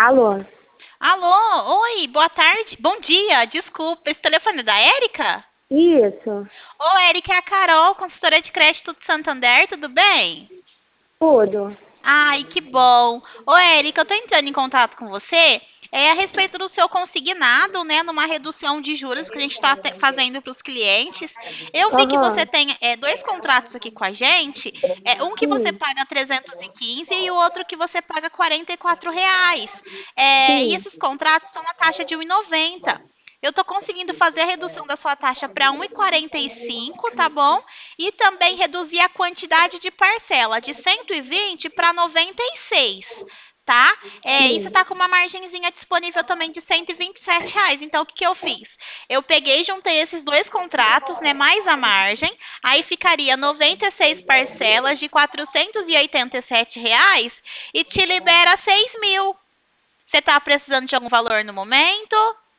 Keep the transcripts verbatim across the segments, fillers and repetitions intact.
Alô? Alô, oi, boa tarde, bom dia, desculpa, esse telefone é da Érica? Isso, Ô, Érica, é a Carol, consultora de crédito do Santander, tudo bem? tudo. Ai, que bom. Ô, Érica, eu tô entrando em contato com você é a respeito do seu consignado, né, numa redução de juros que a gente está fazendo para os clientes. Eu vi que você Aham, tem é, dois contratos aqui com a gente, é, um que você sim, paga trezentos e quinze e o outro que você paga quarenta e quatro reais. É, e sim. esses contratos são a taxa de um e noventa. Eu estou conseguindo fazer a redução da sua taxa para um e quarenta e cinco, tá bom? E também reduzir a quantidade de parcela de cento e vinte para noventa e seis, tá? É, e você Sim. tá com uma margenzinha disponível também de cento e vinte e sete reais. Então, o que que eu fiz? Eu peguei e juntei esses dois contratos, né, mais a margem, aí ficaria noventa e seis parcelas de quatrocentos e oitenta e sete reais e te libera seis mil. Você tá precisando de algum valor no momento?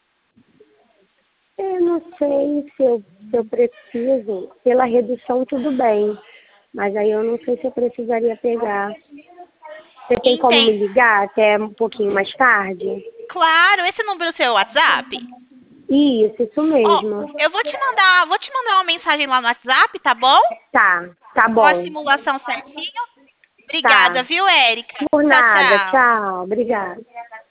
Eu não sei se eu, se eu preciso, pela redução tudo bem, mas aí eu não sei se eu precisaria pegar. Você tem como me Entendi. ligar até um pouquinho mais tarde? Claro, esse número é o seu WhatsApp? Isso, isso Ó, mesmo. eu vou te mandar, vou te mandar uma mensagem lá no WhatsApp, tá bom? Tá, tá Com a bom. simulação certinho. Obrigada, Tá. viu, Érica? Por Tchau, nada, tchau. tchau, obrigada.